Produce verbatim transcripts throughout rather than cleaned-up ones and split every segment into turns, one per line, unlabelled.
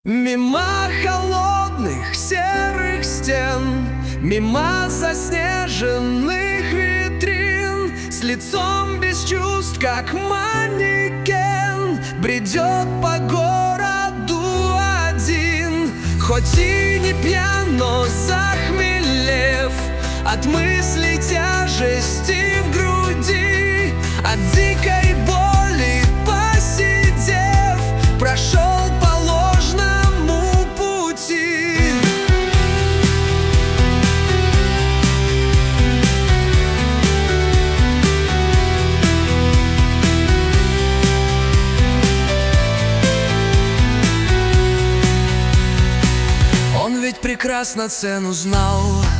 Мимо холодных серых стен, мимо заснеженных витрин, с лицом без чувств, как манекен, бредет по городу один. Хоть и не пьян, но захмелев от мыслей тяжести в груди, от дикой боли посидев, прошел по ложному пути. Он ведь прекрасно цену знал,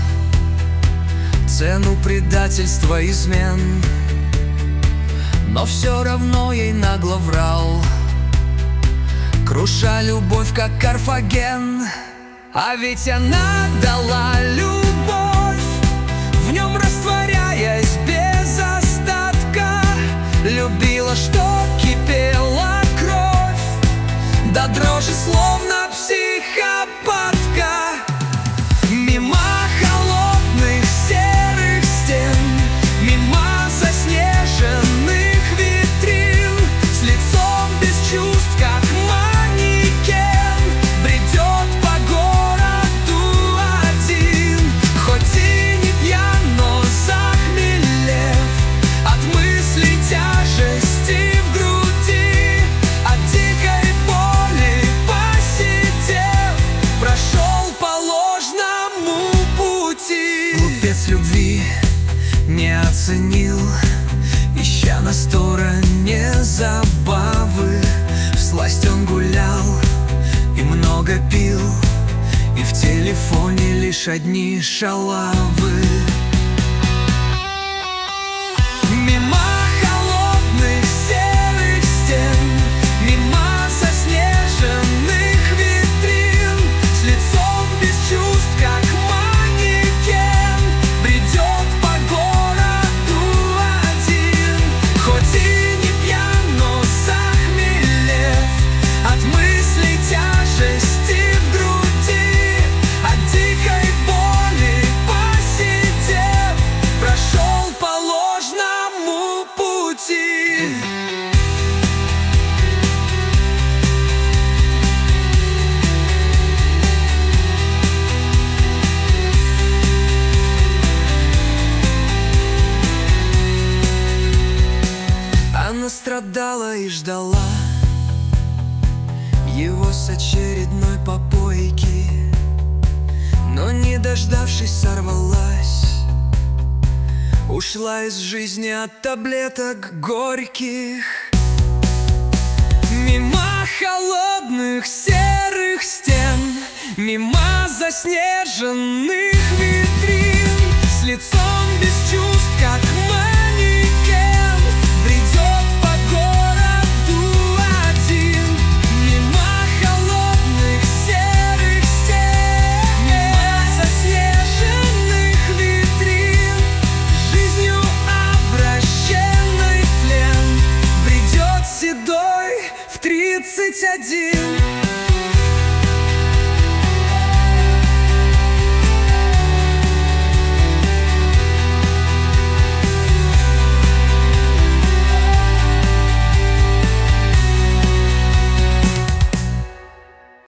цену предательства, измен, но все равно ей нагло врал, круша любовь, как Карфаген. А ведь она дала любовь, в нем растворяясь без остатка, любила, что кипела кровь, до дрожи словно психопатка. Мимо холодных серых стен, мимо заснеженных витрин, с лицом без чувств, как манекен, бредет по городу один. Хоть и не пьян, но захмелев от мыслей тяжести в груди, от дикой боли посидев, прошел по ложному пути. Глупец любви не оценил, ища на стороне забавы. Всласть он гулял и много пил, и в телефоне лишь одни шалавы. Мимо холодных серых стен, мимо заснеженных витрин, с лицом без чувств, как манекен, бредет по городу один. Хоть и не пьян, но захмелев от мыслей тяжести в груди, от дикой боли посидев, прошел по ложному пути. Она страдала и ждала его с очередной попойки, но, не дождавшись, сорвалась, ушла из жизни от таблеток горьких. Мимо холодных серых стен, мимо заснеженных витрин, с лицом без чувств, как